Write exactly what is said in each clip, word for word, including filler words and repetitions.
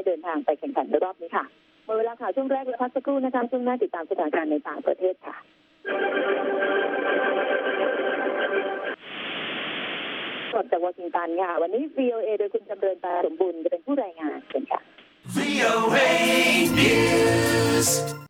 เดินทางไปแข่งขันในรอบนี้ค่ะหมดเวลาข่าวช่วงแรกแล้วพักสักครู่นะคะช่วงหน้าติดตามสถานการณ์ในต่างประเทศค่ะสดจากวอชิงตันค่ะวันนี้ วี โอ เอ โดยคุณจำเริญตาสมบูรณ์จะเป็นผู้รายงานเชิญค่ะ วี โอ เอ News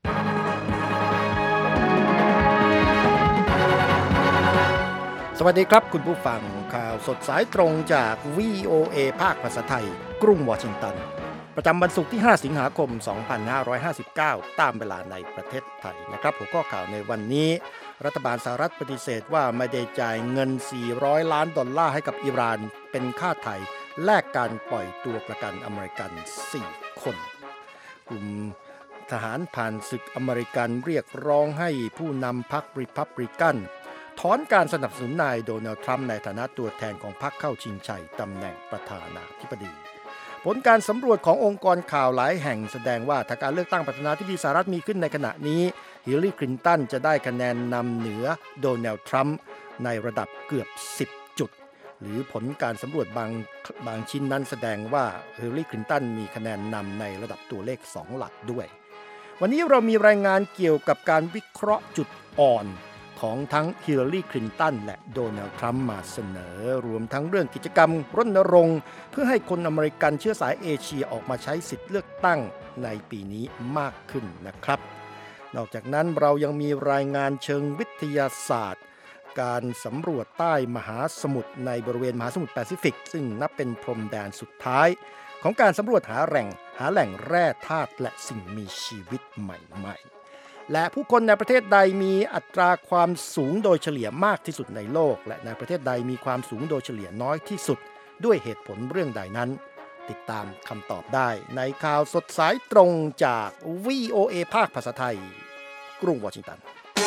สวัสดีครับคุณผู้ฟังข่าวสดสายตรงจาก วี โอ เอ ภาคภาษาไทยกรุงวอชิงตันประจำวันศุกร์ที่ห้าสิงหาคมสองพันห้าร้อยห้าสิบเก้าตามเวลาในประเทศไทยนะครับหัวข้อข่าวในวันนี้รัฐบาลสหรัฐปฏิเสธว่าไม่ได้จ่ายเงินสี่ร้อยล้านดอลลาร์ให้กับอิหร่านเป็นค่าไถ่แลกการปล่อยตัวประกันอเมริกันสี่คนกลุ่มทหารผ่านศึกอเมริกันเรียกร้องให้ผู้นำพรรครีพับลิกันถอนการสนับสนุนนายโดนัลด์ทรัมป์ในฐานะตัวแทนของพรรคเข้าชิงชัยตำแหน่งประธานาธิบดีผลการสำรวจขององค์กรข่าวหลายแห่งแสดงว่าถ้าการเลือกตั้งประธานาธิบดีสหรัฐมีขึ้นในขณะนี้ฮิลลารีคลินตันจะได้คะแนนนำเหนือโดนัลด์ทรัมป์ในระดับเกือบสิบจุดหรือผลการสำรวจบางบางชิ้นนั้นแสดงว่าฮิลลารีคลินตันมีคะแนนนำในระดับตัวเลขสองหลักด้วยวันนี้เรามีรายงานเกี่ยวกับการวิเคราะห์จุดอ่อนของทั้งฮิลลารีคลินตันและโดนัลด์ทรัมป์มาเสนอรวมทั้งเรื่องกิจกรรมรณรงค์เพื่อให้คนอเมริกันเชื้อสายเอเชียออกมาใช้สิทธิเลือกตั้งในปีนี้มากขึ้นนะครับนอกจากนั้นเรายังมีรายงานเชิงวิทยาศาสตร์การสำรวจใต้มหาสมุทรในบริเวณมหาสมุทรแปซิฟิกซึ่งนับเป็นพรมแดนสุดท้ายของการสำรวจหาแหล่งหาแหล่งแร่ธาตุและสิ่งมีชีวิตใหม่ๆและผู้คนในประเทศใดมีอัตราความสูงโดยเฉลี่ยมากที่สุดในโลกและในประเทศใดมีความสูงโดยเฉลี่ยน้อยที่สุดด้วยเหตุผลเรื่องใดนั้นติดตามคำตอบได้ในข่าวสดสายตรงจาก วี โอ เอ ภาคภาษาไทยกรุงวอชิงตัน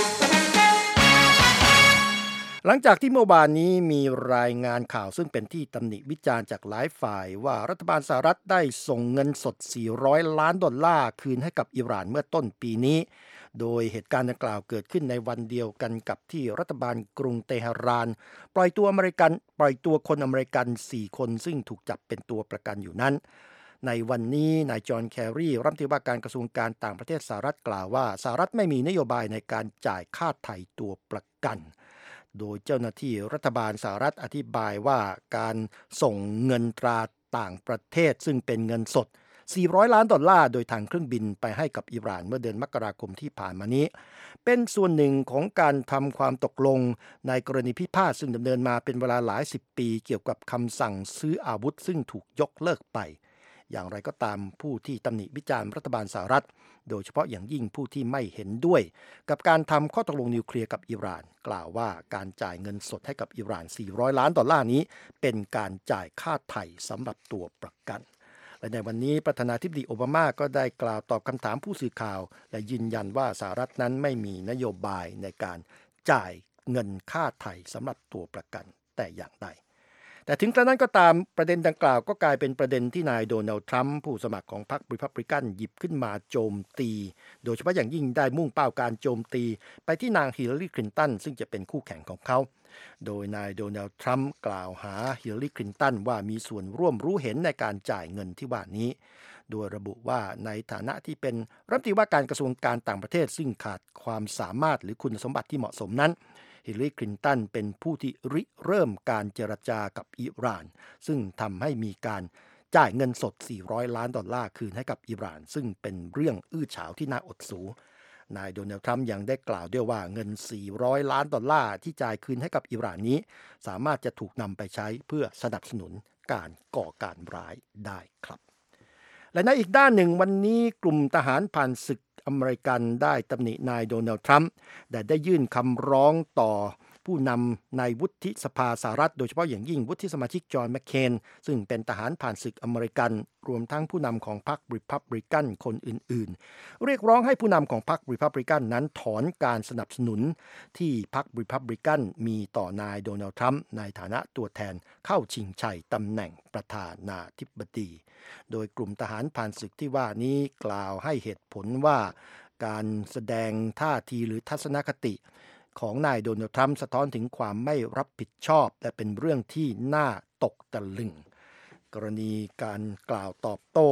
หลังจากที่เมื่อวานนี้มีรายงานข่าวซึ่งเป็นที่ตำหนิวิจารณ์จากหลายฝ่ายว่ารัฐบาลสหรัฐได้ส่งเงินสดสี่ร้อยล้านดอลลาร์คืนให้กับอิหร่านเมื่อต้นปีนี้โดยเหตุการณ์ดังกล่าวเกิดขึ้นในวันเดียวกันกับที่รัฐบาลกรุงเตหะรานปล่อยตัวอเมริกันปล่อยตัวคนอเมริกันสี่คนซึ่งถูกจับเป็นตัวประกันอยู่นั้นในวันนี้นายจอห์นแครีรัฐมนตรีว่าการกระทรวงการต่างประเทศสหรัฐกล่าวว่าสหรัฐไม่มีนโยบายในการจ่ายค่าไถ่ตัวประกันโดยเจ้าหน้าที่รัฐบาลสหรัฐอธิบายว่าการส่งเงินตราต่างประเทศซึ่งเป็นเงินสดสี่ร้อยล้านดอลลาร์โดยทางเครื่องบินไปให้กับอิหร่านเมื่อเดือนมกราคมที่ผ่านมานี้เป็นส่วนหนึ่งของการทำความตกลงในกรณีพิพาทซึ่งดำเนินมาเป็นเวลาหลายสิบปีเกี่ยวกับคำสั่งซื้ออาวุธซึ่งถูกยกเลิกไปอย่างไรก็ตามผู้ที่ตำหนิวิจารณ์รัฐบาลสหรัฐโดยเฉพาะอย่างยิ่งผู้ที่ไม่เห็นด้วยกับการทำข้อตกลงนิวเคลียร์กับอิหร่านกล่าวว่าการจ่ายเงินสดให้กับอิหร่านสี่ร้อยล้านดอลลาร์นี้เป็นการจ่ายค่าไถ่สำหรับตัวประกันและในวันนี้ประธานาธิบดีโอบามาก็ได้กล่าวตอบคำถามผู้สื่อข่าวและยืนยันว่าสหรัฐนั้นไม่มีนโยบายในการจ่ายเงินค่าไถ่สำหรับตัวประกันแต่อย่างใดแต่ถึงกระนั้นก็ตามประเด็นดังกล่าวก็กลายเป็นประเด็นที่นายโดนัลด์ทรัมป์ผู้สมัครของพรรครีพับลิกันหยิบขึ้นมาโจมตีโดยเฉพาะอย่างยิ่งได้มุ่งเป้าการโจมตีไปที่นางฮิลลารีคลินตันซึ่งจะเป็นคู่แข่งของเขาโดยนายโดนัลด์ทรัมป์กล่าวหาฮิลลารีคลินตันว่ามีส่วนร่วมรู้เห็นในการจ่ายเงินที่ว่านี้โดยระบุว่าในฐานะที่เป็นรัฐมนตรีว่าการกระทรวงการต่างประเทศซึ่งขาดความสามารถหรือคุณสมบัติที่เหมาะสมนั้นฮิลลารีคลินตันเป็นผู้ที่ริเริ่มการเจรจากับอิหร่านซึ่งทำให้มีการจ่ายเงินสดสี่ร้อยล้านดอลลาร์คืนให้กับอิหร่านซึ่งเป็นเรื่องอื้อฉาวที่น่าอดสูนายโดนัลด์ทรัมป์ยังได้กล่าวด้วยว่าเงินสี่ร้อยล้านดอลลาร์ที่จ่ายคืนให้กับอิหร่านนี้สามารถจะถูกนำไปใช้เพื่อสนับสนุนการก่อการร้ายได้ครับและในอีกด้านหนึ่งวันนี้กลุ่มทหารผ่านศึกอเมริกันได้ตำหนินายโดนัลด์ทรัมป์แต่ได้ยื่นคำร้องต่อผู้นำในวุฒิสภาสหรัฐโดยเฉพาะอย่างยิ่งวุฒิสมาชิกจอห์นแมคเคนซึ่งเป็นทหารผ่านศึกอเมริกันรวมทั้งผู้นำของพรรครีพับลิกันคนอื่นๆเรียกร้องให้ผู้นำของพรรครีพับลิกันนั้นถอนการสนับสนุนที่พรรครีพับลิกันมีต่อนายโดนัลด์ทรัมป์ในฐานะตัวแทนเข้าชิงชัยตำแหน่งประธานาธิบดีโดยกลุ่มทหารผ่านศึกที่ว่านี้กล่าวให้เหตุผลว่าการแสดงท่าทีหรือทัศนคติของนายโดนัลด์ทรัมป์สะท้อนถึงความไม่รับผิดชอบและเป็นเรื่องที่น่าตกตะลึงกรณีการกล่าวตอบโต้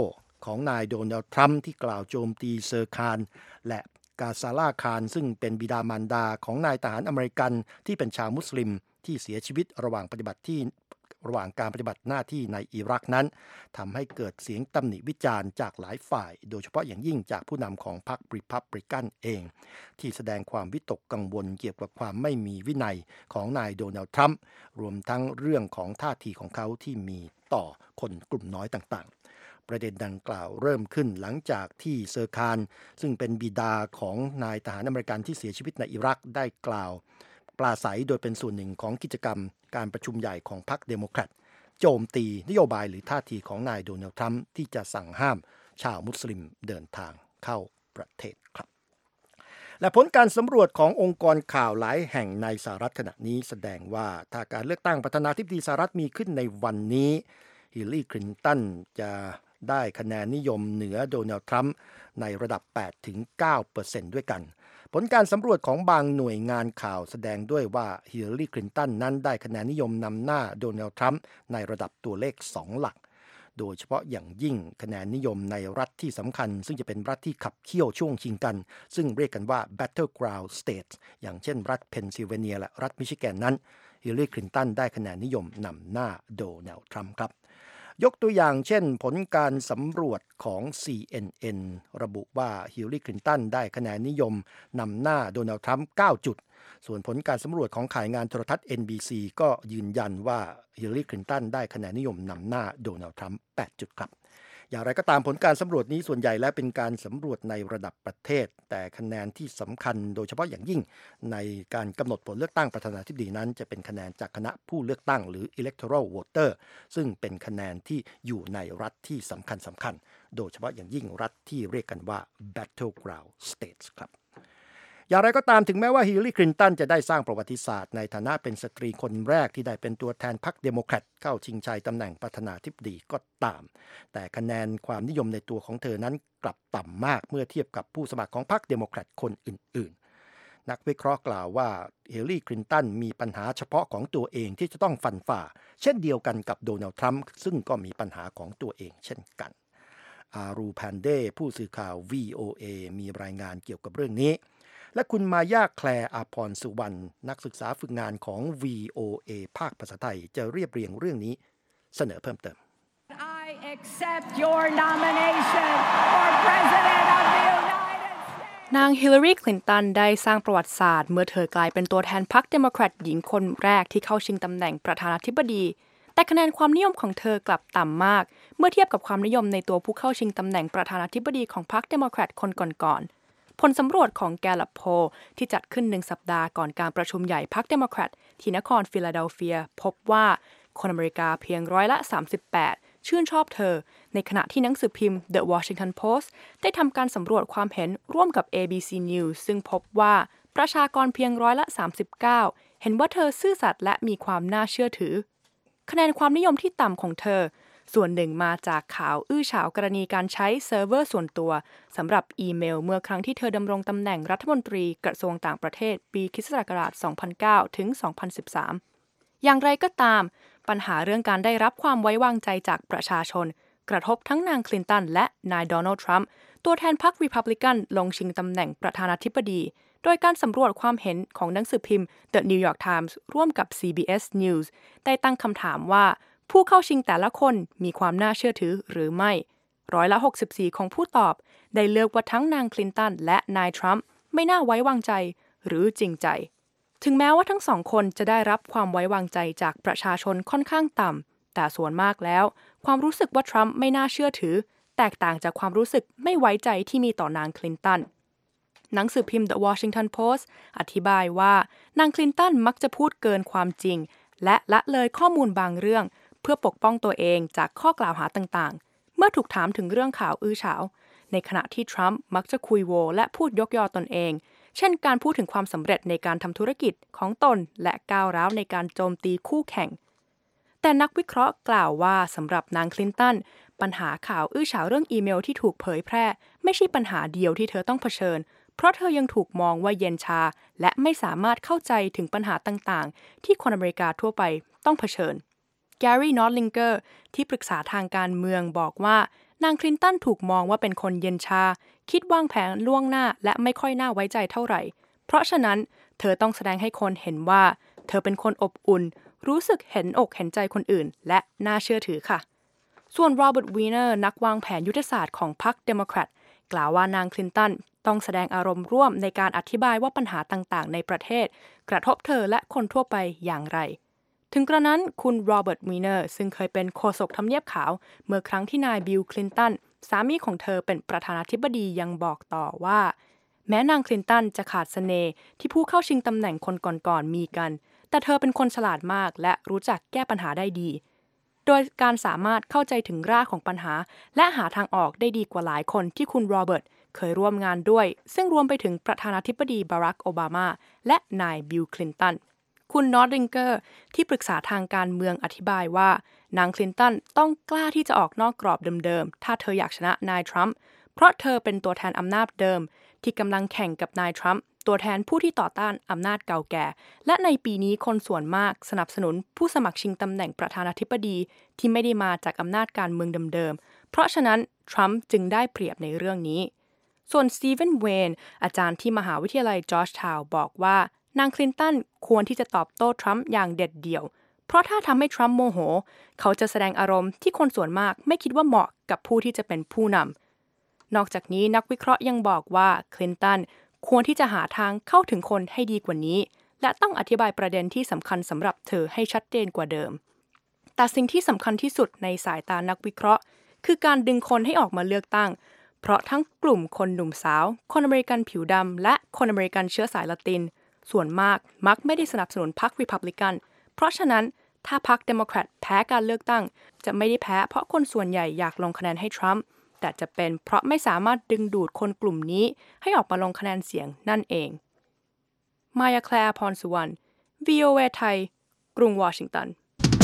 ของนายโดนัลด์ทรัมป์ที่กล่าวโจมตีเซอร์คานและกาซาลาคานซึ่งเป็นบิดามารดาของนายทหารอเมริกันที่เป็นชาวมุสลิมที่เสียชีวิตระหว่างปฏิบัติที่ระหว่างการปฏิบัติหน้าที่ในอิรักนั้นทำให้เกิดเสียงตำหนิวิจารณ์จากหลายฝ่ายโดยเฉพาะอย่างยิ่งจากผู้นำของพรรครีพับลิกันเองที่แสดงความวิตกกังวลเกี่ยวกับความไม่มีวินัยของนายโดนัลด์ทรัมป์รวมทั้งเรื่องของท่าทีของเขาที่มีต่อคนกลุ่มน้อยต่างๆประเด็นดังกล่าวเริ่มขึ้นหลังจากที่เซอร์คานซึ่งเป็นบิดาของนายทหารอเมริกันที่เสียชีวิตในอิรักได้กล่าวปราศัยโดยเป็นส่วนหนึ่งของกิจกรรมการประชุมใหญ่ของพรรคเดโมแครตโจมตีนโยบายหรือท่าทีของนายโดนัลด์ทรัมป์ที่จะสั่งห้ามชาวมุสลิมเดินทางเข้าประเทศครับและผลการสำรวจขององค์กรข่าวหลายแห่งในสหรัฐขณะนี้แสดงว่าถ้าการเลือกตั้งประธานาธิบดีสหรัฐมีขึ้นในวันนี้ฮิลลารีคลินตันจะได้คะแนนนิยมเหนือโดนัลด์ทรัมป์ในระดับ แปดถึงเก้าเปอร์เซ็นต์ ด้วยกันผลการสำรวจของบางหน่วยงานข่าวแสดงด้วยว่าฮิลลารีคลินตันนั้นได้คะแนนนิยมนำหน้าโดนัลด์ทรัมป์ในระดับตัวเลขสองหลักโดยเฉพาะอย่างยิ่งคะแนนนิยมในรัฐที่สำคัญซึ่งจะเป็นรัฐที่ขับเคี่ยวช่วงชิงกันซึ่งเรียกกันว่า Battleground States อย่างเช่นรัฐเพนซิลเวเนียและรัฐมิชิแกนนั้นฮิลลารีคลินตันได้คะแนนนิยมนำหน้าโดนัลด์ทรัมป์ครับยกตัวอย่างเช่นผลการสำรวจของ ซี เอ็น เอ็น ระบุว่าฮิลลารีคลินตันได้คะแนนนิยมนำหน้าโดนัลด์ทรัมป์เก้าจุดส่วนผลการสำรวจของข่ายงานโทรทัศน์ เอ็น บี ซี ก็ยืนยันว่าฮิลลารีคลินตันได้คะแนนนิยมนำหน้าโดนัลด์ทรัมป์แปดจุดครับอย่างไรก็ตามผลการสำรวจนี้ส่วนใหญ่แล้วเป็นการสำรวจในระดับประเทศแต่คะแนนที่สำคัญโดยเฉพาะอย่างยิ่งในการกำหนดผลเลือกตั้งประธานาธิบดีนั้นจะเป็นคะแนนจากคณะผู้เลือกตั้งหรือ electoral voter ซึ่งเป็นคะแนนที่อยู่ในรัฐที่สำคัญสำคัญโดยเฉพาะอย่างยิ่งรัฐที่เรียกกันว่า battleground states ครับอย่างไรก็ตามถึงแม้ว่าฮิลลารีคลินตันจะได้สร้างประวัติศาสตร์ในฐานะเป็นสตรีคนแรกที่ได้เป็นตัวแทนพรรคเดโมแครตเข้าชิงชัยตำแหน่งประธานาธิบดีก็ตามแต่คะแนนความนิยมในตัวของเธอนั้นกลับต่ำมากเมื่อเทียบกับผู้สมัครของพรรคเดโมแครตคนอื่นๆนักวิเคราะห์กล่าวว่าฮิลลารีคลินตันมีปัญหาเฉพาะของตัวเองที่จะต้องฟันฝ่าเช่นเดียวกันกับโดนัลด์ทรัมป์ซึ่งก็มีปัญหาของตัวเองเช่นกันอารูแพนเดผู้สื่อข่าว วี โอ เอ มีรายงานเกี่ยวกับเรื่องนี้และคุณมายาแคลร์อาภรณ์สุวรรณนักศึกษาฝึกงานของ วี โอ เอ ภาคภาษาไทยจะเรียบเรียงเรื่องนี้เสนอเพิ่มเติม I accept your nomination for President of the United States นางฮิลลารีคลินตันได้สร้างประวัติศาสตร์เมื่อเธอกลายเป็นตัวแทนพรรคเดโมแครตหญิงคนแรกที่เข้าชิงตำแหน่งประธานาธิบดีแต่คะแนนความนิยมของเธอกลับต่ำมากเมื่อเทียบกับความนิยมในตัวผู้เข้าชิงตำแหน่งประธานาธิบดีของพรรคเดโมแครตคนก่อนๆผลสำรวจของแกลลัปโพลที่จัดขึ้นหนึ่งสัปดาห์ก่อนการประชุมใหญ่พรรคเดโมแครตที่นครฟิลาเดลเฟียพบว่าคนอเมริกาเพียงร้อยละสามสิบแปดชื่นชอบเธอในขณะที่หนังสือพิมพ์ The Washington Post ได้ทำการสำรวจความเห็นร่วมกับ เอ บี ซี News ซึ่งพบว่าประชากรเพียงร้อยละสามสิบเก้าเห็นว่าเธอซื่อสัตย์และมีความน่าเชื่อถือคะแนนความนิยมที่ต่ำของเธอส่วนหนึ่งมาจากข่าวอื้อฉาวกรณีการใช้เซิร์ฟเวอร์ส่วนตัวสำหรับอีเมลเมื่อครั้งที่เธอดำรงตำแหน่งรัฐมนตรีกระทรวงต่างประเทศปีค.ศ. สองพันเก้า ถึง สองพันสิบสาม อย่างไรก็ตามปัญหาเรื่องการได้รับความไว้วางใจจากประชาชนกระทบทั้งนางคลินตันและนายโดนัลด์ทรัมป์ตัวแทนพรรครีพับลิกันลงชิงตำแหน่งประธานาธิบดีโดยการสำรวจความเห็นของหนังสือพิมพ์ The New York Times ร่วมกับ ซี บี เอส News ได้ตั้งคำถามว่าผู้เข้าชิงแต่ละคนมีความน่าเชื่อถือหรือไม่ร้อยละหกสิบสี่ของผู้ตอบได้เลือกว่าทั้งนางคลินตันและนายทรัมป์ไม่น่าไว้วางใจหรือจริงใจถึงแม้ว่าทั้งสองคนจะได้รับความไว้วางใจจากประชาชนค่อนข้างต่ำแต่ส่วนมากแล้วความรู้สึกว่าทรัมป์ไม่น่าเชื่อถือแตกต่างจากความรู้สึกไม่ไว้ใจที่มีต่อนางคลินตันหนังสือพิมพ์ The Washington Post อธิบายว่านางคลินตันมักจะพูดเกินความจริงและละเลยข้อมูลบางเรื่องเพื่อปกป้องตัวเองจากข้อกล่าวหาต่างๆเมื่อถูกถามถึงเรื่องข่าวอื้อฉาวในขณะที่ทรัมป์มักจะคุยโวและพูดยกยอตนเองเช่นการพูดถึงความสำเร็จในการทำธุรกิจของตนและก้าวร้าวในการโจมตีคู่แข่งแต่นักวิเคราะห์กล่าวว่าสำหรับนางคลินตันปัญหาข่าวอื้อฉาวเรื่องอีเมลที่ถูกเผยแพร่ไม่ใช่ปัญหาเดียวที่เธอต้องเผชิญเพราะเธอยังถูกมองว่าเย็นชาและไม่สามารถเข้าใจถึงปัญหาต่างๆที่คนอเมริกาทั่วไปต้องเผชิญแกรี่ นอตลิงเกอร์ที่ปรึกษาทางการเมืองบอกว่านางคลินตันถูกมองว่าเป็นคนเย็นชาคิดวางแผนล่วงหน้าและไม่ค่อยน่าไว้ใจเท่าไหร่เพราะฉะนั้นเธอต้องแสดงให้คนเห็นว่าเธอเป็นคนอบอุ่นรู้สึกเห็นอกเห็นใจคนอื่นและน่าเชื่อถือค่ะส่วนโรเบิร์ตวีเนอร์นักวางแผนยุทธศาสตร์ของพรรคเดโมแครตกล่าวว่านางคลินตันต้องแสดงอารมณ์ร่วมในการอธิบายว่าปัญหาต่างๆในประเทศกระทบเธอและคนทั่วไปอย่างไรถึงกระนั้นคุณโรเบิร์ตวีเนอร์ซึ่งเคยเป็นโฆษกทำเนียบขาวเมื่อครั้งที่นายบิลคลินตันสามีของเธอเป็นประธานาธิบดียังบอกต่อว่าแม้นางคลินตันจะขาดเสน่ห์ที่ผู้เข้าชิงตำแหน่งคนก่อนๆมีกันแต่เธอเป็นคนฉลาดมากและรู้จักแก้ปัญหาได้ดีโดยการสามารถเข้าใจถึงรากของปัญหาและหาทางออกได้ดีกว่าหลายคนที่คุณโรเบิร์ตเคยร่วมงานด้วยซึ่งรวมไปถึงประธานาธิบดีบารักโอบามาและนายบิลคลินตันคุณนอร์ดิงเกอร์ที่ปรึกษาทางการเมืองอธิบายว่านางคลินตันต้องกล้าที่จะออกนอกกรอบเดิมๆถ้าเธออยากชนะนายทรัมป์เพราะเธอเป็นตัวแทนอำนาจเดิมที่กำลังแข่งกับนายทรัมป์ตัวแทนผู้ที่ต่อต้านอำนาจเก่าแก่และในปีนี้คนส่วนมากสนับสนุนผู้สมัครชิงตำแหน่งประธานาธิบดีที่ไม่ได้มาจากอำนาจการเมืองเดิมๆเพราะฉะนั้นทรัมป์จึงได้เปรียบในเรื่องนี้ส่วนสตีเฟนเวนอาจารย์ที่มหาวิทยาลัยจอร์จทาวน์บอกว่านางคลินตันควรที่จะตอบโต้ทรัมป์อย่างเด็ดเดี่ยวเพราะถ้าทำให้ทรัมป์โมโหเขาจะแสดงอารมณ์ที่คนส่วนมากไม่คิดว่าเหมาะกับผู้ที่จะเป็นผู้นำนอกจากนี้นักวิเคราะห์ยังบอกว่าคลินตันควรที่จะหาทางเข้าถึงคนให้ดีกว่านี้และต้องอธิบายประเด็นที่สำคัญสำหรับเธอให้ชัดเจนกว่าเดิมแต่สิ่งที่สำคัญที่สุดในสายตานักวิเคราะห์คือการดึงคนให้ออกมาเลือกตั้งเพราะทั้งกลุ่มคนหนุ่มสาวคนอเมริกันผิวดำและคนอเมริกันเชื้อสายละตินส่วนมากมักไม่ได้สนับสนุนพรรครีพับลิกันเพราะฉะนั้นถ้าพรรคเดโมแครตแพ้การเลือกตั้งจะไม่ได้แพ้เพราะคนส่วนใหญ่อยากลงคะแนนให้ทรัมป์แต่จะเป็นเพราะไม่สามารถดึงดูดคนกลุ่มนี้ให้ออกมาลงคะแนนเสียงนั่นเองมายาแคลร์พรสุวรรณ วี โอ เอ ไทยกรุงวอชิงตัน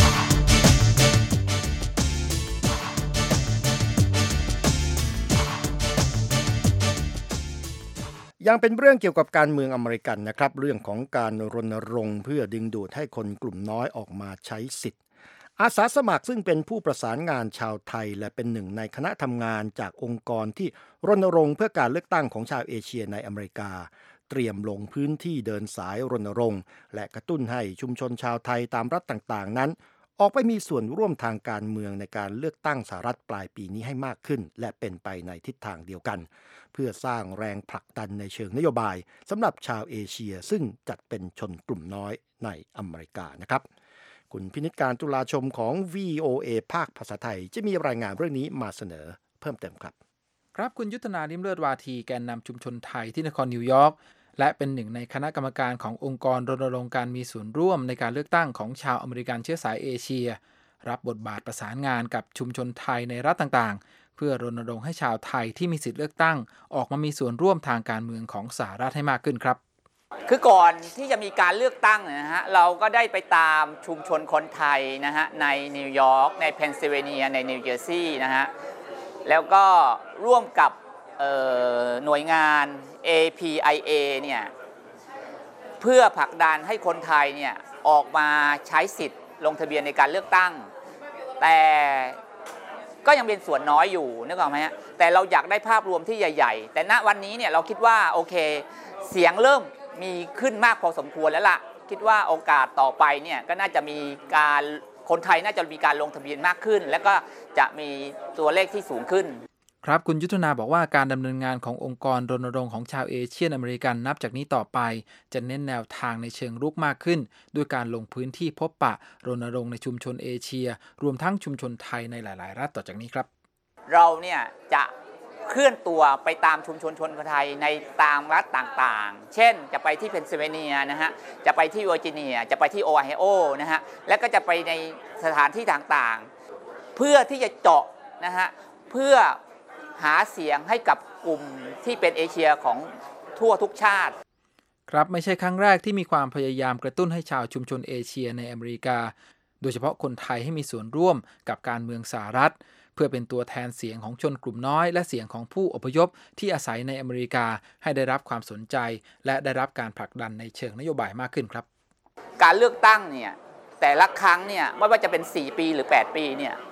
ยังเป็นเรื่องเกี่ยวกับการเมืองอเมริกันนะครับเรื่องของการรณรงค์เพื่อดึงดูดให้คนกลุ่มน้อยออกมาใช้สิทธิ์อาสาสมัครซึ่งเป็นผู้ประสานงานชาวไทยและเป็นหนึ่งในคณะทำงานจากองค์กรที่รณรงค์เพื่อการเลือกตั้งของชาวเอเชียในอเมริกาเตรียมลงพื้นที่เดินสายรณรงค์และกระตุ้นให้ชุมชนชาวไทยตามรัฐต่างๆนั้นออกไปมีส่วนร่วมทางการเมืองในการเลือกตั้งสหรัฐปลายปีนี้ให้มากขึ้นและเป็นไปในทิศทางเดียวกันเพื่อสร้างแรงผลักดันในเชิงนโยบายสำหรับชาวเอเชียซึ่งจัดเป็นชนกลุ่มน้อยในอเมริกานะครับคุณพินิจการตุลาชมของ วี โอ เอ ภาคภาษาไทยจะมีรายงานเรื่องนี้มาเสนอเพิ่มเติมครับครับคุณยุทธนาลิ้มเลิศวาทีแกนนำชุมชนไทยที่นครนิวยอร์กและเป็นหนึ่งในคณะกรรมการขององค์กรรณรงค์การมีส่วนร่วมในการเลือกตั้งของชาวอเมริกันเชื้อสายเอเชียรับบทบาทประสานงานกับชุมชนไทยในรัฐต่างๆเพื่อรณรงค์ให้ชาวไทยที่มีสิทธิเลือกตั้งออกมามีส่วนร่วมทางการเมืองของสหรัฐให้มากขึ้นครับคือก่อนที่จะมีการเลือกตั้งนะฮะเราก็ได้ไปตามชุมชนคนไทยนะฮะในนิวยอร์กในเพนซิลเวเนียในนิวเจอร์ซีย์นะฮะแล้วก็ร่วมกับหน่วยงาน เอ พี ไอ เอ เนี่ยเพื่อผลักดันให้คนไทยเนี่ยออกมาใช้สิทธิ์ลงทะเบียนในการเลือกตั้งแต่ก็ยังเป็นส่วนน้อยอยู่นึกออกไหมฮะแต่เราอยากได้ภาพรวมที่ใหญ่ๆแต่ณวันนี้เนี่ยเราคิดว่าโอเคเสียงเริ่มมีขึ้นมากพอสมควรแล้วล่ะคิดว่าโอกาสต่อไปเนี่ยก็น่าจะมีการคนไทยน่าจะมีการลงทะเบียนมากขึ้นและก็จะมีตัวเลขที่สูงขึ้นครับคุณยุทธนาบอกว่าการดำเนินงานขององค์กรรณรงค์ของชาวเอเชียนอเมริกันนับจากนี้ต่อไปจะเน้นแนวทางในเชิงรุกมากขึ้นด้วยการลงพื้นที่พบปะรณรงค์ในชุมชนเอเชียรวมทั้งชุมชนไทยในหลายๆรัฐต่อจากนี้ครับเราเนี่ยจะเคลื่อนตัวไปตามชุมชนชนไทยในตามรัฐต่างๆเช่นจะไปที่เพนซิลเวเนียนะฮะจะไปที่เวอร์จิเนียจะไปที่โอไฮโอนะฮะและก็จะไปในสถานที่ต่างๆเพื่อที่จะเจาะนะฮะเพื่อหาเสียงให้กับกลุ่มที่เป็นเอเชียของทั่วทุกชาติครับไม่ใช่ครั้งแรกที่มีความพยายามกระตุ้นให้ชาวชุมชนเอเชียในอเมริกาโดยเฉพาะคนไทยให้มีส่วนร่วมกับการเมืองสหรัฐเพื่อเป็นตัวแทนเสียงของชนกลุ่มน้อยและเสียงของผู้อพยพที่อาศัยในอเมริกาให้ได้รับความสนใจและได้รับการผลักดันในเชิงนโยบายมากขึ้นครับการเลือกตั้งเนี่ยแต่ละครั้งเนี่ยไม่ว่าจะเป็นสี่ปีหรือแปดปีเนี่ย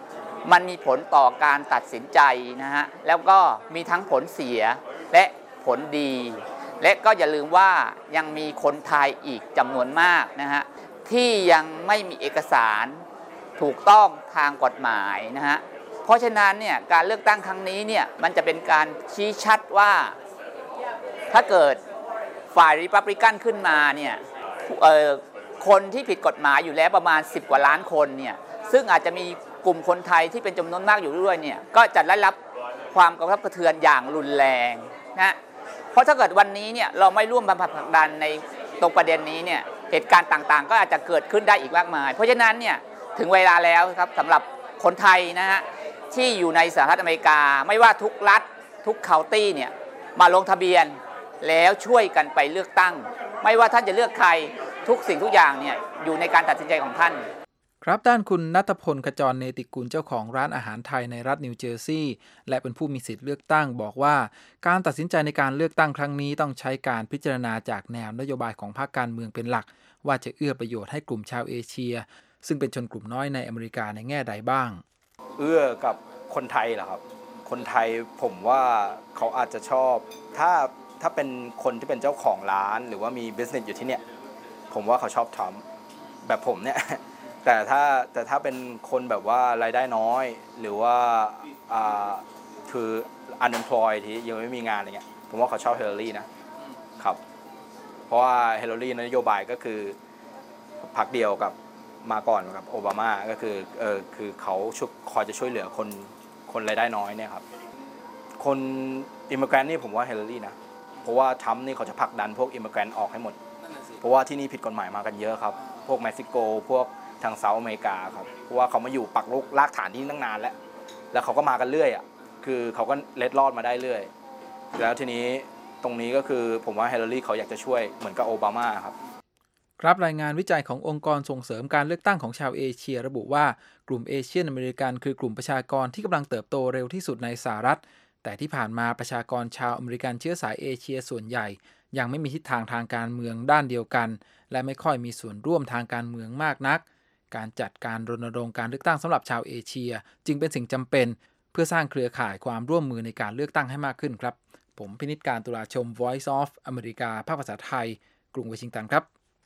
มันมีผลต่อการตัดสินใจนะฮะแล้วก็มีทั้งผลเสียและผลดีและก็อย่าลืมว่ายังมีคนไทยอีกจำนวนมากนะฮะที่ยังไม่มีเอกสารถูกต้องทางกฎหมายนะฮะเพราะฉะนั้นเนี่ยการเลือกตั้งครั้งนี้เนี่ยมันจะเป็นการชี้ชัดว่าถ้าเกิดฝ่ายริพับลิกันขึ้นมาเนี่ยคนที่ผิดกฎหมายอยู่แล้วประมาณสิบกว่าล้านคนเนี่ยซึ่งอาจจะมีกลุ่มคนไทยที่เป็นจำนวนมากอยู่ด้วยเนี่ยก็จะได้รับความกระทบกระเทือนอย่างรุนแรงนะเพราะถ้าเกิดวันนี้เนี่ยเราไม่ร่วมผลักดันในตรงประเด็นนี้เนี่ยเหตุการณ์ต่างๆก็อาจจะเกิดขึ้นได้อีกมากมายเพราะฉะนั้นเนี่ยถึงเวลาแล้วครับสำหรับคนไทยนะฮะที่อยู่ในสหรัฐอเมริกาไม่ว่าทุกรัฐทุกเคาน์ตี้เนี่ยมาลงทะเบียนแล้วช่วยกันไปเลือกตั้งไม่ว่าท่านจะเลือกใครทุกสิ่งทุกอย่างเนี่ยอยู่ในการตัดสินใจของท่านครับด้านคุณณัฐพลขจรเนติกุลเจ้าของร้านอาหารไทยในรัฐนิวเจอร์ซีย์และเป็นผู้มีสิทธิ์เลือกตั้งบอกว่าการตัดสินใจในการเลือกตั้งครั้งนี้ต้องใช้การพิจารณาจากแนวนโยบายของพรรคการเมืองเป็นหลักว่าจะเอื้อประโยชน์ให้กลุ่มชาวเอเชียซึ่งเป็นชนกลุ่มน้อยในอเมริกาในแง่ใดบ้างเอื้อกับคนไทยเหรอครับคนไทยผมว่าเขาอาจจะชอบถ้าถ้าเป็นคนที่เป็นเจ้าของร้านหรือว่ามีบิสเนสอยู่ที่เนี่ยผมว่าเขาชอบทำแบบผมเนี่ยแต่ถ้าแต่ถ้าเป็นคนแบบว่ารายได้น้อยหรือว่าอ่าคือ unemployed ที่ยังไม่มีงานอะไรเงี้ยผมว่าเขาชอบเฮเลอรี่นะครับเพราะว่าเฮเลอรี่นโยบายก็คือพรรคเดียวกับมาก่อนกับโอบามาก็คือเออคือเขาคอยจะช่วยเหลือคนคนรายได้น้อยเนี่ยครับคนอิมมิเกรนต์นี่ผมว่าเฮเลอรี่นะเพราะว่าทรัมป์นี่เขาจะผลักดันพวกอิมมิเกรนต์ออกให้หมดเพราะว่าที่นี่ผิดกฎหมายมากันเยอะครับพวกเม็กซิโกพวกทางเซาท์อเมริกาครับเพราะว่าเขามาอยู่ปักรากฐานที่ตั้งนานแล้วแล้วเขาก็มากันเรื่อยอ่ะคือเขาก็เล็ดลอดมาได้เรื่อยแล้วทีนี้ตรงนี้ก็คือผมว่าเฮเลอรี่เขาอยากจะช่วยเหมือนกับโอบามาครับครับรายงานวิจัยขององค์กรส่งเสริมการเลือกตั้งของชาวเอเชียระบุว่ากลุ่มเอเชียนอเมริกันคือกลุ่มประชากรที่กำลังเติบโตเร็วที่สุดในสหรัฐแต่ที่ผ่านมาประชากรชาวอเมริกันเชื้อสายเอเชียส่วนใหญ่ยังไม่มีทิศทางทางการเมืองด้านเดียวกันและไม่ค่อยมีส่วนร่วมทางการเมืองมากนักการจัดการรณรงค์การเลือกตั้งสำหรับชาวเอเชียจึงเป็นสิ่งจำเป็นเพื่อสร้างเครือข่ายความร่วมมือในการเลือกตั้งให้มากขึ้นครับผมพินิจการตุลาชม Voice of อเมริกาภาคภาษาไทยกรุงวอชิงตันครับ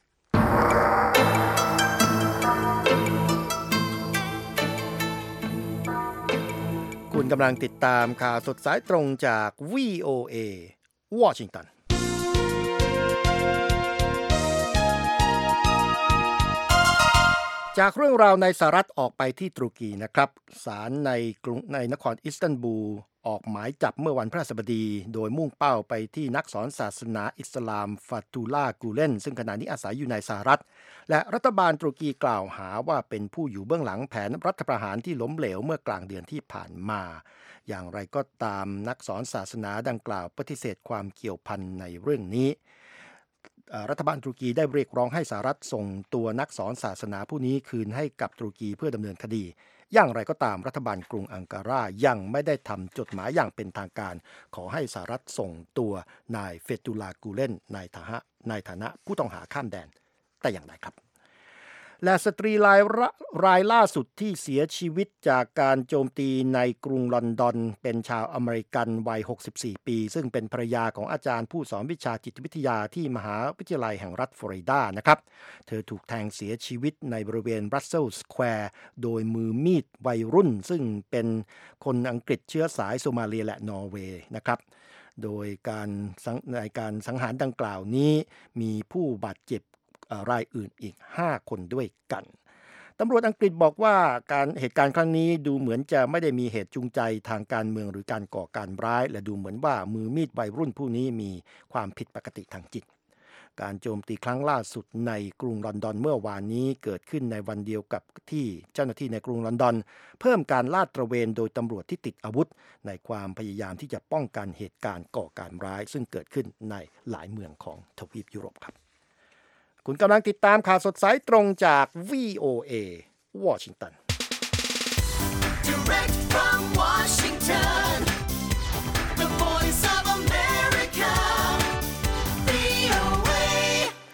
คุณกำลังติดตามข่าวสดสายตรงจาก วี โอ เอ วอชิงตันจากเรื่องราวในสหรัฐออกไปที่ตุรกีนะครับศาลในกรุงในนครอิสตันบูลออกหมายจับเมื่อวันพฤหัสบดีโดยมุ่งเป้าไปที่นักสอนศาสนาอิสลามฟาตูลาห์กูเลนซึ่งขณะนี้อาศัยอยู่ในสหรัฐและรัฐบาลตุรกีกล่าวหาว่าเป็นผู้อยู่เบื้องหลังแผนรัฐประหารที่ล้มเหลวเมื่อกลางเดือนที่ผ่านมาอย่างไรก็ตามนักสอนศาสนาดังกล่าวปฏิเสธความเกี่ยวพันในเรื่องนี้รัฐบาลตุรกีได้เรียกร้องให้สหรัฐส่งตัวนักสอนศาสนาผู้นี้คืนให้กับตุรกีเพื่อดำเนินคดีอย่างไรก็ตามรัฐบาลกรุงอังการายังไม่ได้ทำจดหมายอย่างเป็นทางการขอให้สหรัฐส่งตัวนายเฟตุลากูเลนในฐานะในฐานะผู้ต้องหาข้ามแดนแต่อย่างไรครับและสตรีรายรายล่าสุดที่เสียชีวิตจากการโจมตีในกรุงลอนดอนเป็นชาวอเมริกันวัยหกสิบสี่ปีซึ่งเป็นภรรยาของอาจารย์ผู้สอนวิชาจิตวิทยาที่มหาวิทยาลัยแห่งรัฐฟลอริดานะครับเธอถูกแทงเสียชีวิตในบริเวณบรัสเซลส์สแควร์โดยมือมีดวัยรุ่นซึ่งเป็นคนอังกฤษเชื้อสายโซมาเลียและนอร์เวย์นะครับโดยการในการสังหารดังกล่าวนี้มีผู้บาดเจ็บรายอื่นอีกห้าคนด้วยกันตำรวจอังกฤษบอกว่าการเหตุการณ์ครั้งนี้ดูเหมือนจะไม่ได้มีเหตุจูงใจทางการเมืองหรือการก่อการร้ายและดูเหมือนว่ามือมีดวัยรุ่นผู้นี้มีความผิดปกติทางจิตการโจมตีครั้งล่าสุดในกรุงลอนดอนเมื่อวานนี้เกิดขึ้นในวันเดียวกับที่เจ้าหน้าที่ในกรุงลอนดอนเพิ่มการลาดตระเวนโดยตำรวจที่ติดอาวุธในความพยายามที่จะป้องกันเหตุการณ์ก่อการร้ายซึ่งเกิดขึ้นในหลายเมืองของทวีปยุโรปครับคุณกำลังติดตามข่าวสดสายตรงจาก วี โอ เอ วอชิงตัน Direct from Washington, the voice of America, วี โอ เอ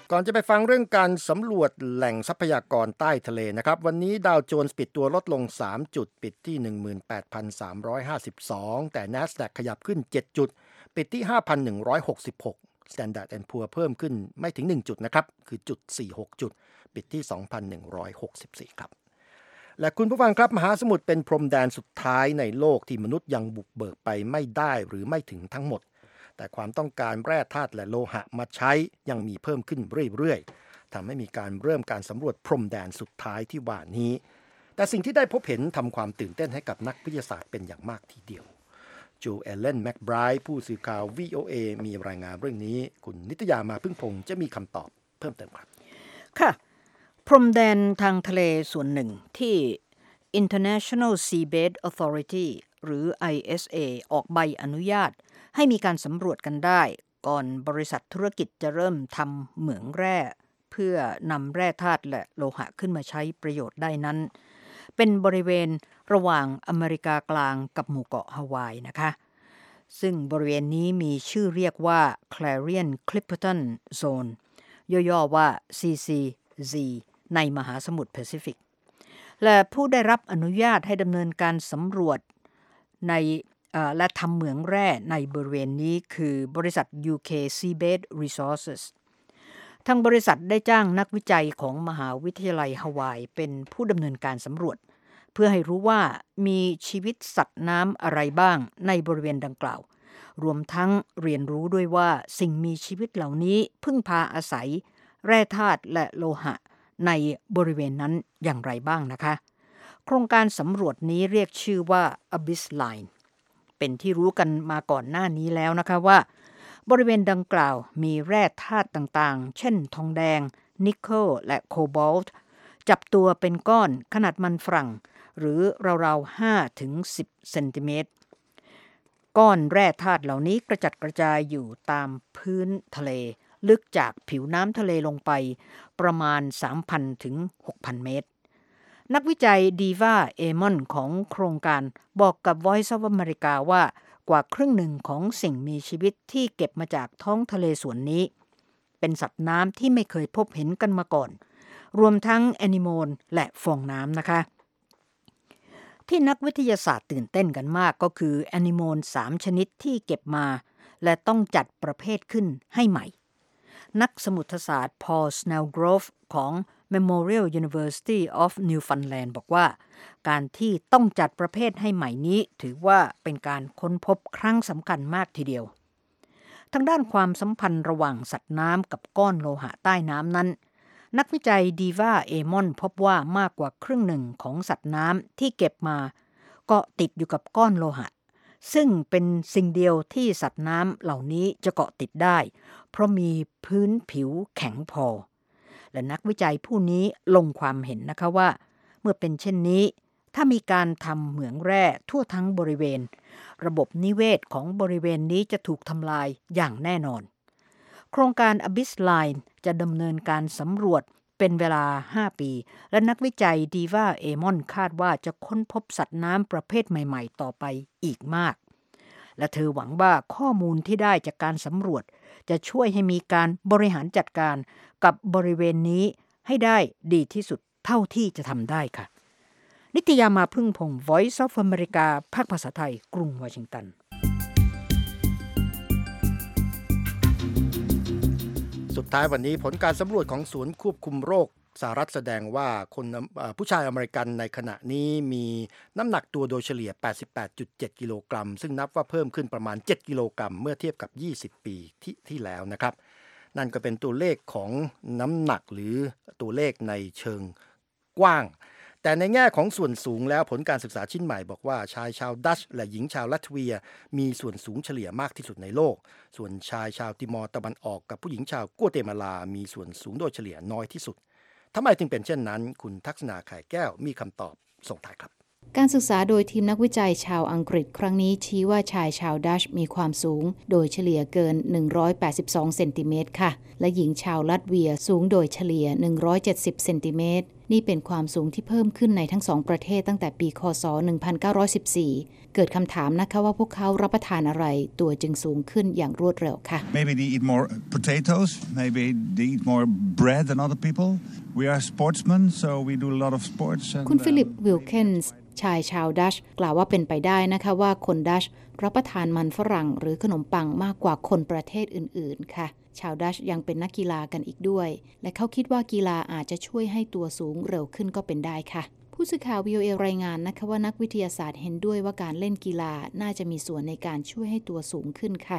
ก่อนจะไปฟังเรื่องการสำรวจแหล่งทรัพยากรใต้ทะเลนะครับวันนี้ดาวโจนส์ปิดตัวลดลงสามจุดปิดที่ หนึ่งหมื่นแปดพันสามร้อยห้าสิบสอง แต่ NASDAQ ขยับขึ้นเจ็ดจุดปิดที่ ห้าพันหนึ่งร้อยหกสิบหก Standard แอนด์ Poor's เพิ่มขึ้นไม่ถึงหนึ่งจุดนะครับคือจุดสี่สิบหกจุดปิดที่ สองพันหนึ่งร้อยหกสิบสี่ ครับและคุณผู้ฟังครับมหาสมุทรเป็นพรมแดนสุดท้ายในโลกที่มนุษย์ยังบุกเบิกไปไม่ได้หรือไม่ถึงทั้งหมดแต่ความต้องการแร่ธาตุและโลหะมาใช้ยังมีเพิ่มขึ้นเรื่อยๆทำให้มีการเริ่มการสำรวจพรมแดนสุดท้ายที่ว่านี้แต่สิ่งที่ได้พบเห็นทำความตื่นเต้นให้กับนักวิทยาศาสตร์เป็นอย่างมากทีเดียวจูเอลเลนแมคไบรท์ผู้สื่อข่าว วี โอ เอ มีรายงานเรื่องนี้คุณนิตยามาพึ่งพงษ์จะมีคำตอบเพิ่มเติมครับค่ะพรมแดนทางทะเลส่วนหนึ่งที่ International Seabed Authority หรือ ไอ เอส เอ ออกใบอนุญาตให้มีการสำรวจกันได้ก่อนบริษัทธุรกิจจะเริ่มทำเหมืองแร่เพื่อนำแร่ธาตุและโลหะขึ้นมาใช้ประโยชน์ได้นั้นเป็นบริเวณระหว่างอเมริกากลางกับหมู่เกาะฮาวายนะคะซึ่งบริเวณนี้มีชื่อเรียกว่า Clarion Clipperton Zone ย่อๆว่า ซี ซี ซี ในมหาสมุทรแปซิฟิกและผู้ได้รับอนุญาตให้ดำเนินการสำรวจในและทำเหมืองแร่ในบริเวณนี้คือบริษัท ยู เค Seabed Resources ทางบริษัทได้จ้างนักวิจัยของมหาวิทยาลัยฮาวายเป็นผู้ดำเนินการสำรวจเพื่อให้รู้ว่ามีชีวิตสัตว์น้ำอะไรบ้างในบริเวณดังกล่าวรวมทั้งเรียนรู้ด้วยว่าสิ่งมีชีวิตเหล่านี้พึ่งพาอาศัยแร่ธาตุและโลหะในบริเวณนั้นอย่างไรบ้างนะคะโครงการสำรวจนี้เรียกชื่อว่า Abyss Line เป็นที่รู้กันมาก่อนหน้านี้แล้วนะคะว่าบริเวณดังกล่าวมีแร่ธาตุต่างๆเช่นทองแดงนิกเกิลและโคบอลต์จับตัวเป็นก้อนขนาดมันฝรั่งหรือราวๆ ห้าถึงสิบ เซนติเมตรก้อนแร่ธาตุเหล่านี้กระจัดกระจายอยู่ตามพื้นทะเลลึกจากผิวน้ำทะเลลงไปประมาณ สามพัน ถึง หกพัน เมตรนักวิจัยดีวาเอมอนของโครงการบอกกับ Voice of America ว่ากว่าครึ่งหนึ่งของสิ่งมีชีวิตที่เก็บมาจากท้องทะเลส่วนนี้เป็นสัตว์น้ำที่ไม่เคยพบเห็นกันมาก่อนรวมทั้งแอนิโมลและฟองน้ำนะคะที่นักวิทยาศาสตร์ตื่นเต้นกันมากก็คือแอนิโมลสามชนิดที่เก็บมาและต้องจัดประเภทขึ้นให้ใหม่นักสมุทรศาสตร์พอล สเนลโกรฟของ Memorial University of Newfoundland บอกว่าการที่ต้องจัดประเภทให้ใหม่นี้ถือว่าเป็นการค้นพบครั้งสำคัญมากทีเดียวทางด้านความสัมพันธ์ระหว่างสัตว์น้ำกับก้อนโลหะใต้น้ำนั้นนักวิจัยดีวาเอมอนพบว่ามากกว่าครึ่งหนึ่งของสัตว์น้ำที่เก็บมาเกาะติดอยู่กับก้อนโลหะซึ่งเป็นสิ่งเดียวที่สัตว์น้ำเหล่านี้จะเกาะติดได้เพราะมีพื้นผิวแข็งพอและนักวิจัยผู้นี้ลงความเห็นนะคะว่าเมื่อเป็นเช่นนี้ถ้ามีการทำเหมืองแร่ทั่วทั้งบริเวณระบบนิเวศของบริเวณนี้จะถูกทำลายอย่างแน่นอนโครงการ Abyss Line จะดำเนินการสำรวจเป็นเวลาห้าปีและนักวิจัยดีวาเอมอนคาดว่าจะค้นพบสัตว์น้ำประเภทใหม่ๆต่อไปอีกมากและเธอหวังว่าข้อมูลที่ได้จากการสำรวจจะช่วยให้มีการบริหารจัดการกับบริเวณนี้ให้ได้ดีที่สุดเท่าที่จะทำได้ค่ะนิตยามาพึ่งพงษ์ Voice of America ภาคภาษาไทยกรุงวอชิงตันสุดท้ายวันนี้ผลการสำรวจของศูนย์ควบคุมโรคสหรัฐแสดงว่าคนผู้ชายอเมริกันในขณะนี้มีน้ำหนักตัวโดยเฉลี่ย แปดสิบแปดจุดเจ็ด กิโลกรัมซึ่งนับว่าเพิ่มขึ้นประมาณเจ็ดกิโลกรัมเมื่อเทียบกับยี่สิบปีที่ที่แล้วนะครับนั่นก็เป็นตัวเลขของน้ำหนักหรือตัวเลขในเชิงกว้างแต่ในแง่ของส่วนสูงแล้วผลการศึกษาชิ้นใหม่บอกว่าชายชาวดัชและหญิงชาวลัตเวียมีส่วนสูงเฉลี่ยมากที่สุดในโลกส่วนชายชาวติมอร์ตะวันออกกับผู้หญิงชาวกัวเตมาลามีส่วนสูงโดยเฉลี่ยน้อยที่สุดทำไมจึงเป็นเช่นนั้นคุณทักษณาไข่แก้วมีคำตอบส่งท้ายครับการศึกษาโดยทีมนักวิจัยชาวอังกฤษครั้งนี้ชี้ว่าชายชาวดัชมีความสูงโดยเฉลี่ยเกินหนึ่งร้อยแปดสิบสองเซนติเมตรค่ะและหญิงชาวลัตเวียสูงโดยเฉลี่ยหนึ่งร้อยเจ็ดสิบเซนติเมตรนี่เป็นความสูงที่เพิ่มขึ้นในทั้งสองประเทศตั้งแต่ปีค.ศ. หนึ่งพันเก้าร้อยสิบสี่เกิดคำถามนะคะว่าพวกเขารับประทานอะไรตัวจึงสูงขึ้นอย่างรวดเร็วค่ะ Maybe they eat more potatoes, maybe they eat more bread than other people. We are sportsmen, so we do a lot of sports. คุณฟิลิปวิลเคนส์ชายชาวดัชกล่าวว่าเป็นไปได้นะคะว่าคนดัชรับประทานมันฝรั่งหรือขนมปังมากกว่าคนประเทศอื่นๆค่ะชาวดัชยังเป็นนักกีฬากันอีกด้วยและเขาคิดว่ากีฬาอาจจะช่วยให้ตัวสูงเร็วขึ้นก็เป็นได้ค่ะผู้สื่อข่าว วี โอ เอ รายงานนะคะว่านักวิทยาศาสตร์เห็นด้วยว่าการเล่นกีฬาน่าจะมีส่วนในการช่วยให้ตัวสูงขึ้นค่ะ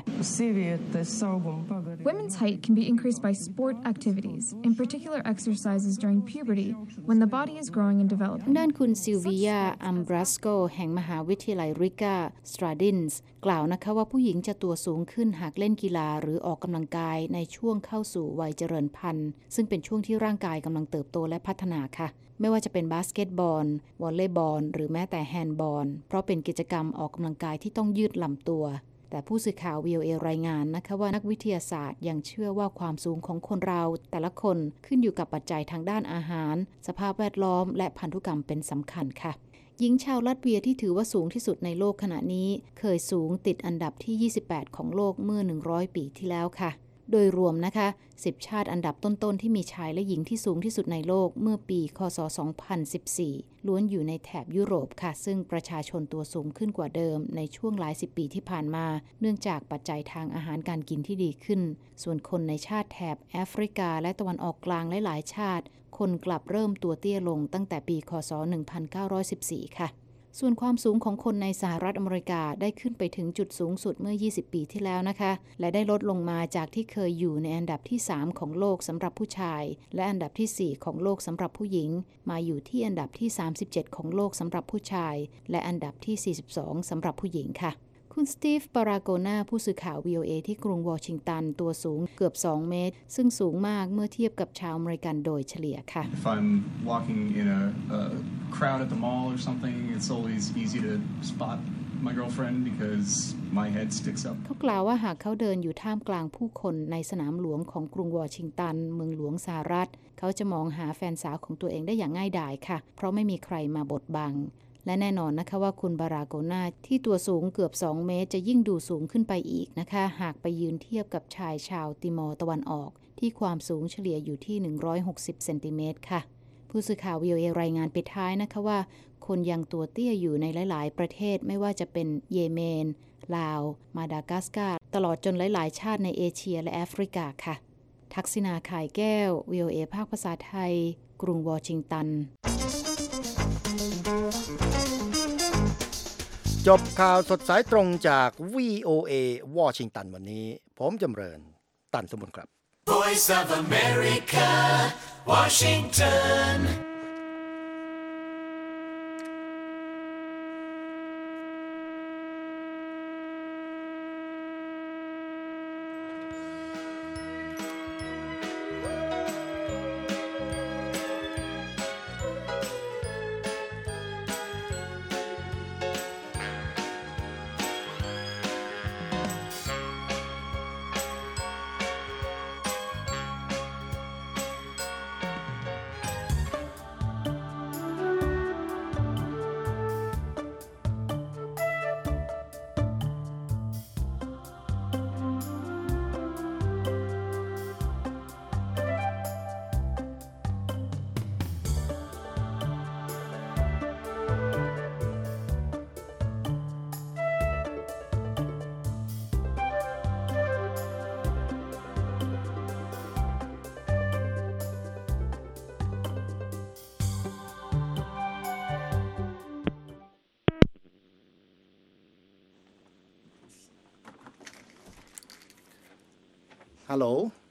Women's height can be increased by sport activities, in particular exercises during puberty, when the body is growing and developing. ด้านคุณซิลเวียอัมบรัสโกแห่งมหาวิทยาลัยริกาสตราดินส์กล่าวนะคะว่าผู้หญิงจะตัวสูงขึ้นหากเล่นกีฬาหรือออกกำลังกายในช่วงเข้าสู่วัยเจริญพันธุ์ซึ่งเป็นช่วงที่ร่างกายกำลังเติบโตและพัฒนาค่ะไม่ว่าจะเป็นบาสเกตบอลวอลเลย์บอลหรือแม้แต่แฮนด์บอลเพราะเป็นกิจกรรมออกกำลังกายที่ต้องยืดลำตัวแต่ผู้สื่อข่าว วี โอ เอ รายงานนะคะว่านักวิทยาศาสตร์ยังเชื่อว่าความสูงของคนเราแต่ละคนขึ้นอยู่กับปัจจัยทางด้านอาหารสภาพแวดล้อมและพันธุกรรมเป็นสำคัญค่ะหญิงชาวลัตเวียที่ถือว่าสูงที่สุดในโลกขณะนี้เคยสูงติดอันดับที่ยี่สิบแปดของโลกเมื่อหนึ่งร้อยปีที่แล้วค่ะโดยรวมนะคะสิบชาติอันดับต้นๆที่มีชายและหญิงที่สูงที่สุดในโลกเมื่อปีค.ศ. สองพันสิบสี่ล้วนอยู่ในแถบยุโรปค่ะซึ่งประชาชนตัวสูงขึ้นกว่าเดิมในช่วงหลายสิบปีที่ผ่านมาเนื่องจากปัจจัยทางอาหารการกินที่ดีขึ้นส่วนคนในชาติแถบแอฟริกาและตะวันออกกลางหลายๆชาติคนกลับเริ่มตัวเตี้ยลงตั้งแต่ปีค.ศ. หนึ่งพันเก้าร้อยสิบสี่ค่ะส่วนความสูงของคนในสหรัฐอเมริกาได้ขึ้นไปถึงจุดสูงสุดเมื่อยี่สิบปีที่แล้วนะคะและได้ลดลงมาจากที่เคยอยู่ในอันดับที่สามของโลกสำหรับผู้ชายและอันดับที่สี่ของโลกสำหรับผู้หญิงมาอยู่ที่อันดับที่สามสิบเจ็ดของโลกสำหรับผู้ชายและอันดับที่สี่สิบสองสำหรับผู้หญิงค่ะคุณสตีฟปาราโกนาผู้สื่อข่าว วี โอ เอ ที่กรุงวอชิงตันตัวสูงเกือบสองเมตรซึ่งสูงมากเมื่อเทียบกับชาวอเมริกันโดยเฉลี่ยค่ะ If I'm walking in a, a crowd at the mall or something, it's always easy to spot my girlfriend because my head sticks up. เขากล่าวว่าหากเขาเดินอยู่ท่ามกลางผู้คนในสนามหลวงของกรุงวอชิงตันเมืองหลวงสหรัฐเขาจะมองหาแฟนสาวของตัวเองได้อย่างง่ายดายค่ะเพราะไม่มีใครมาบดบังและแน่นอนนะคะว่าคุณบาราโกนาที่ตัวสูงเกือบสองเมตรจะยิ่งดูสูงขึ้นไปอีกนะคะหากไปยืนเทียบกับชายชาวติมอร์ตะวันออกที่ความสูงเฉลี่ยอยู่ที่หนึ่งร้อยหกสิบเซนติเมตรค่ะผู้สื่อข่าว วี โอ เอ รายงานปิดท้ายนะคะว่าคนยังตัวเตี้ยอยู่ในหลายๆประเทศไม่ว่าจะเป็นเยเมนลาวมาดากัสการ์ตลอดจนหลายๆชาติในเอเชียและแอฟริกาค่ะทักษิณาข่ายแก้ว วี โอ เอ ภาคภาษาไทยกรุงวอชิงตันจบข่าวสดสายตรงจาก วี โอ เอ วอชิงตันวันนี้ผมจำเริญตันสมุนครับ Voice of America Washington Hello